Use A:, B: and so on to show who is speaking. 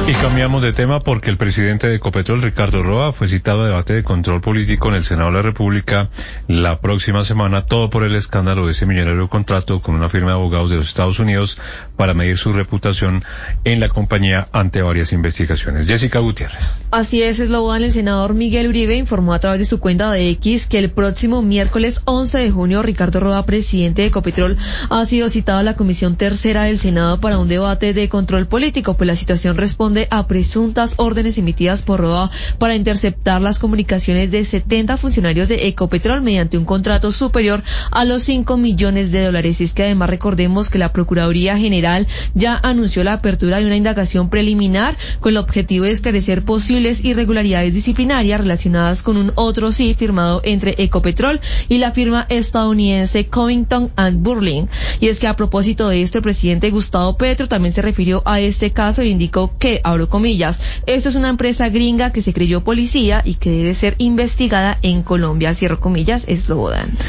A: Y cambiamos de tema porque el presidente de Ecopetrol, Ricardo Roa, fue citado a debate de control político en el Senado de la República la próxima semana, todo por el escándalo de ese millonario contrato con una firma de abogados de los Estados Unidos para medir su reputación en la compañía ante varias investigaciones. Jessica Gutiérrez.
B: Así es, Slobodan. El senador Miguel Uribe informó a través de su cuenta de X que el próximo miércoles 11 de junio, Ricardo Roa, presidente de Ecopetrol, ha sido citado a la Comisión Tercera del Senado para un debate de control político, pues la situación responde a presuntas órdenes emitidas por Roa para interceptar las comunicaciones de 70 funcionarios de Ecopetrol mediante un contrato superior a los $5 millones. Y es que además recordemos que la Procuraduría General ya anunció la apertura de una indagación preliminar con el objetivo de esclarecer posibles irregularidades disciplinarias relacionadas con un otro sí firmado entre Ecopetrol y la firma estadounidense Covington & Burling. Y es que a propósito de esto, el presidente Gustavo Petro también se refirió a este caso e indicó que, abro comillas, esto es una empresa gringa que se creyó policía y que debe ser investigada en Colombia, cierro comillas, Slobodan.